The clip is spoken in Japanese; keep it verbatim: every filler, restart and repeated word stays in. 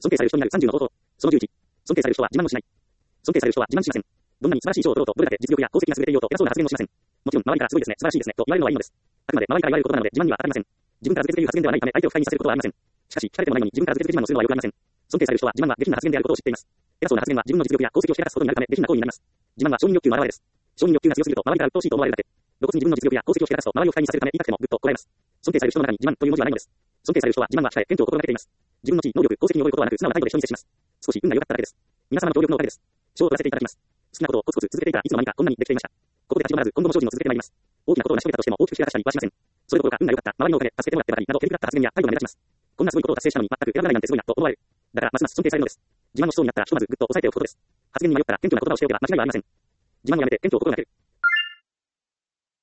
尊敬される人になるさんじゅうの方法。そのじゅういち。尊敬される人は自慢をしない。尊敬される人は自慢しません。どんなに素晴らしい賞を取ろうと、どれだけ実力や功績が優れていようと偉そうな発言をしません。もちろん、周りからすごいですね、素晴らしいですね、と言われるのはいいのです。あくまで周りから言われることなので、自慢には当たりません。自分からずけずけ言う発言ではないため、相手を不快にさせることはありません。しかし、聞かれてもないのに自分からずけずけ自慢をするのはよくありません。尊敬される人は自慢は下品な発言であることを知っています。偉そうな発言は自分の実力や功績をしらかすことになるため、下品な行為になります。自慢は承認欲求の表れです。承認欲求が強すぎると、周りから鬱陶しいと思われるだけ。露骨に自分の実力や功績をしらかすと、周りを不快にさせるため、言いたくてもぐっとこらえます。尊敬される人の中に自慢という文字はないのです。尊敬される人は自慢は控え、謙虚を心がけています。自分の地位、能力、功績に覚えることはなく、素直な態度で人に接します。少し運が良かっただけです。皆様の協力のおかげです。賞を取らせていただきます。好きなことをコツコツ続けていたらいつの間にかこんなにできていました。ここで立ち止まらず、今後も精進を続けてまいります。大きなことを成し遂げたとしても大きくひらかしたりはしません。それどころか運が良かった、周りのおかげ、助けてもらってばかりなど、へりくだった発言や態度が目立ちます。こんなすごいことを達成したのに全く選ばないなんてすごいなと思われる。だからますます尊敬されるのです。自慢の思想になったらひとまずぐっと抑えておくことです。発言に迷ったら謙虚な言葉をしておけば間違いはありません。自慢をやめて謙虚を心がける。